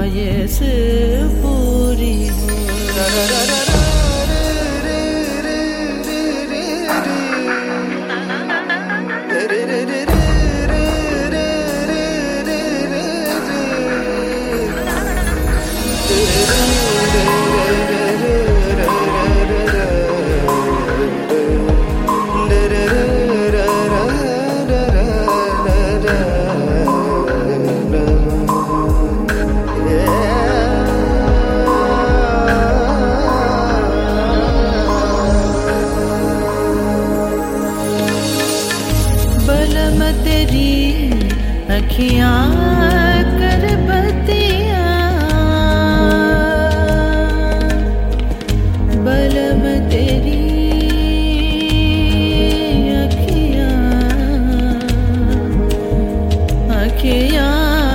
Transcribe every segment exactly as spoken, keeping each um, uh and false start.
ख्वाहिश पूरी हो। बलम तेरी अखियाँ कर बत्तियाँ, बलम तेरी अखियाँ अखियाँ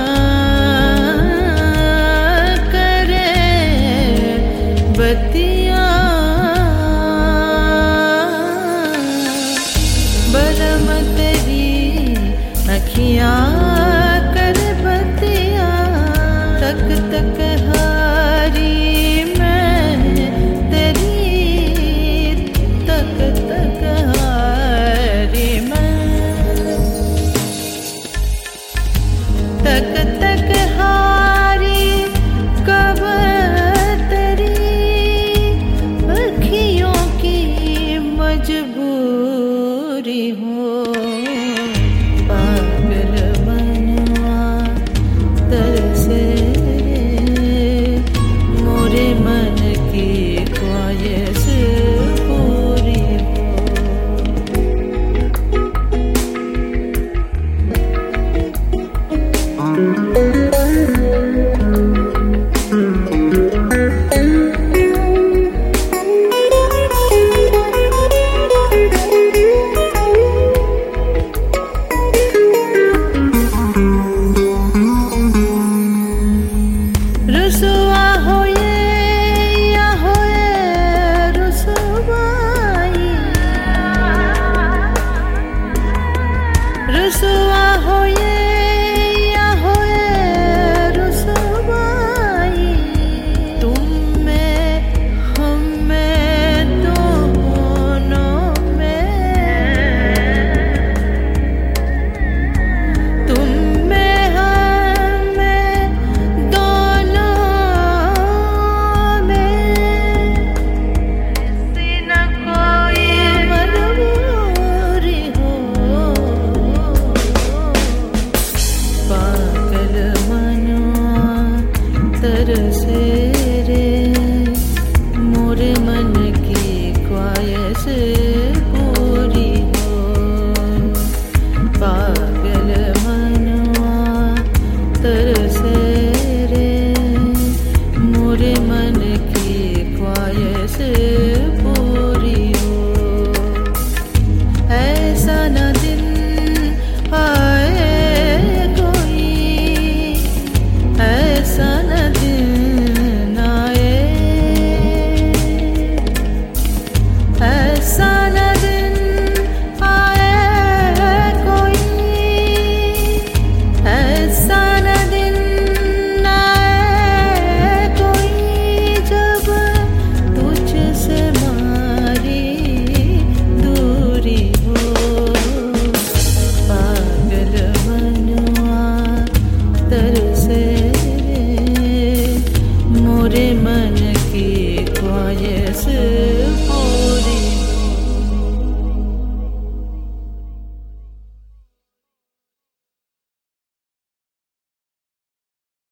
करे बत्तियाँ, बलम तेरी अखियाँ कर बत्तियाँ, तक तक हारी मैं तेरी, तक तक हारी मैं, तक तक हारी कब तेरी अखियों की मजबूरी हो। पागल मनवा तरसे मोरे मन की ख्वाहिश पूरी रुसवा होए या होए रुसवाई, रुसवा होए या होए रुसवाई, तुम में हम में दोनों में, तुम में हम में दोनों में, ऐसी न कोई मजबूरी हो। पागल मनवा तर